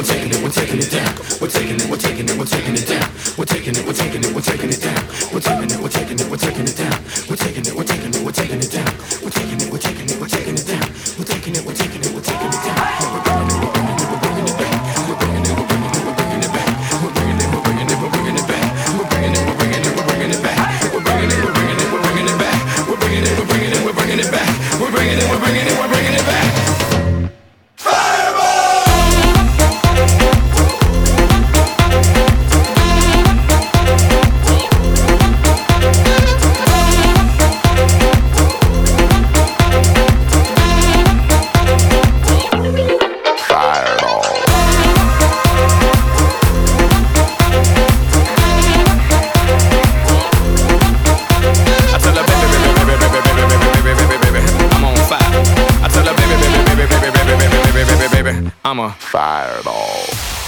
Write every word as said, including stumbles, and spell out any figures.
taking it, we're taking it down. We're taking it, we're taking it, we're taking it down. We're taking it, we're taking it, we're taking it down. We're taking it, we're taking it, we're taking it down. We're taking it, we're taking it, we're taking it down. We're taking it, we're taking it, we're taking it down. We're taking it, we're taking it, we're taking it down. We're bringing it, we're bringing it, we're bringing it back. We're bringing it, we're bringing it, we're bringing it back. We're bringing it, we're bringing it, we're bringing it back. We're bringing it, we're bringing it, we're bringing it back. We're bringing it, we're bringing it, we're bringing it back. We're bringing it, we're bringing it, we're bringing it back. We're bringing it, we're bringing it, we're bringing it back. I'm a fireball.